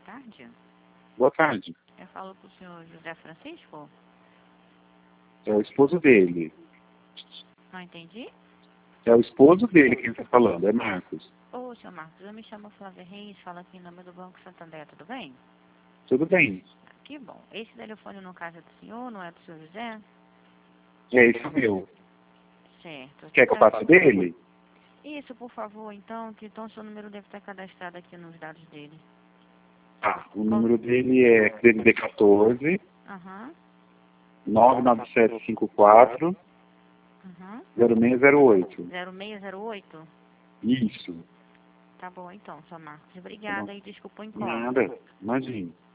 tarde. Boa tarde. Eu falo com o senhor José Francisco? É o esposo dele. Não entendi? É o esposo dele quem está falando, é Marcos. Ô, senhor Marcos, eu me chamo Flávia Reis, falo aqui em nome do Banco Santander, tudo bem? Tudo bem. Que bom. Esse telefone no caso é do senhor, não é do senhor José? É esse o meu. Certo. Quer que eu passe dele? Isso, por favor, então, que então seu número deve estar cadastrado aqui nos dados dele. Ah, o número dele é DDD 14 Aham, 99754 aham. 0608. 0608? Isso. Tá bom, então, senhor Marcos. Tá bom. Obrigada e desculpa o incômodo. Nada, imagine.